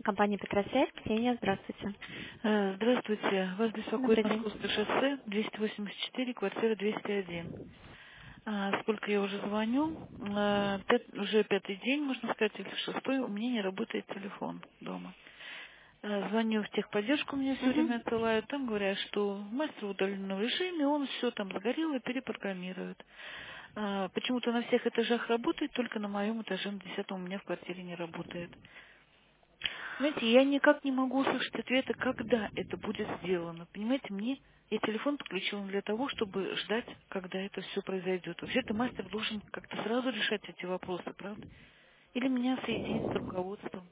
Компания Петросвязь, Ксения, здравствуйте. Здравствуйте. Вас беспокоит Добрый день. Московское шоссе, 284, квартира 201. Сколько я уже звоню, уже пятый день, можно сказать, или шестой, у меня не работает телефон дома. Звоню в техподдержку, мне все Мгм. время отсылают, там говорят, что мастер в удаленном режиме, он все там загорел и перепрограммирует. Почему-то на всех этажах работает, только на моем этаже, на 10-м, у меня в квартире не работает. Знаете, я никак не могу услышать ответа, когда это будет сделано. Понимаете, я телефон подключила для того, чтобы ждать, когда это все произойдет. Вообще-то мастер должен как-то сразу решать эти вопросы, правда? Или меня соединить с руководством.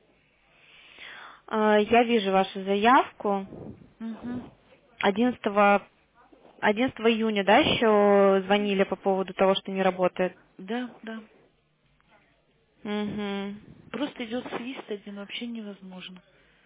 Я вижу вашу заявку. Угу. 11, 11 июня, да, еще звонили по поводу того, что не работает? Да, да. Угу. Просто идет свист один, вообще невозможно.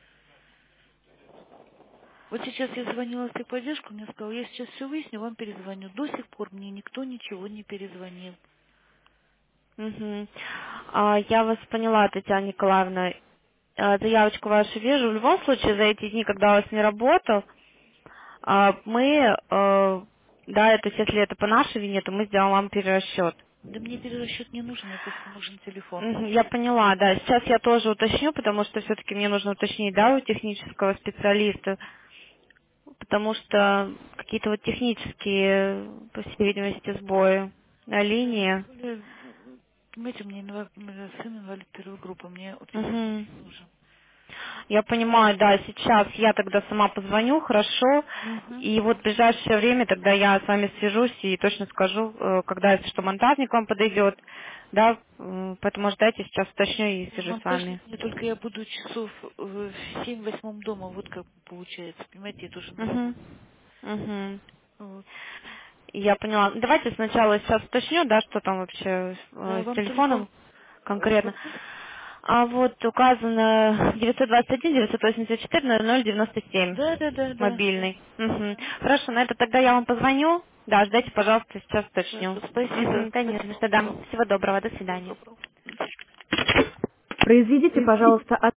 Вот сейчас я звонила в техподдержку, мне сказал, я сейчас все выясню, вам перезвоню. До сих пор мне никто ничего не перезвонил. Угу. Я вас поняла, Татьяна Николаевна. Заявочку вашу вижу. В любом случае, за эти дни, когда у вас не работал, мы, да, то есть если это по нашей вине, то мы сделаем вам перерасчет. Да мне перерасчет не нужен, мне просто нужен телефон. Мгм, я поняла, да. Сейчас я тоже уточню, потому что все-таки мне нужно уточнить, да, у технического специалиста, потому что какие-то вот технические, по всей видимости, сбои на Да, тем линии. более, понимаете, сын инвалид первой группы, мне вот телефон Мгм. очень нужен. Я понимаю, да, сейчас я тогда сама позвоню, хорошо, Угу. и вот в ближайшее время тогда я с вами свяжусь и точно скажу, когда, если что, монтажник вам подойдет, да, поэтому ждайте, сейчас уточню и свяжусь с вами. Монтажник мне только я буду часов в 7-8 дома, вот как получается, понимаете, это уже много. Угу. Угу. Вот. Я поняла. Давайте сначала сейчас уточню, да, что там вообще Да, с вам телефон телефоном конкретно. какой? А вот указано 921-984-0097, Да, да, да, да, да. мобильный. Мгм. Ага. Хорошо, на это тогда я вам позвоню. Да, ждайте, пожалуйста, сейчас уточню. Хорошо, Мгм, спасибо. конечно, Спасибо да. вам. Всего доброго, до Всего свидания. доброго. Произведите, пожалуйста,